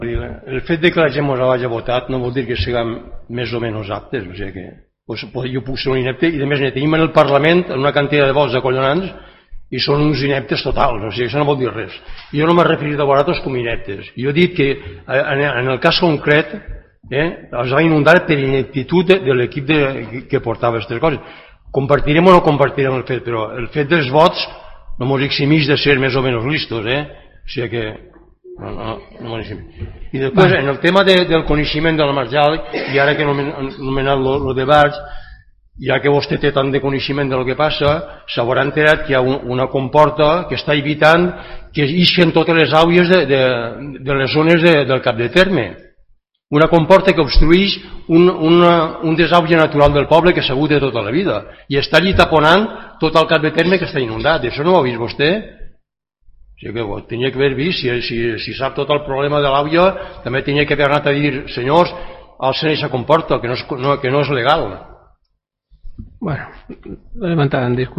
El fet de que la gent ens hagi votat no vol dir que siguem més o menys aptes, o sigui que jo puc ser un inepte, i a més ne tenim en el Parlament una quantitat de vots acollonants i són uns ineptes totals, o sigui, això no vol dir res. Jo no m'he referit a vosaltres com ineptes, jo he dit que en el cas concret es va inundar per ineptitud de l'equip que portava aquestes coses. Compartirem o no compartirem el fet, però el fet dels vots no mos eximix de ser més o menys listos, o sigui que no m'ho eximix. I després, en el tema del coneixement de la marjal, i ara que he anomenat el debat, ja que vostè té tant de coneixement del que passa, s'haurà enterat que hi ha una comporta que està evitant que ixen totes les àuies de les zones del cap de terme. Una comporta que obstrueix un desauge natural del poble que s'ha hagut de tota la vida i està allí taponant tot el cap de terme que està inundat. Això no ho ha vist vostè? O sigui que tenia que haver vist, si sap tot el problema de l'àvia, també tenia que haver anat a dir, senyors, alcen aquesta comporta, que no és legal. Bueno, levantada en discussió.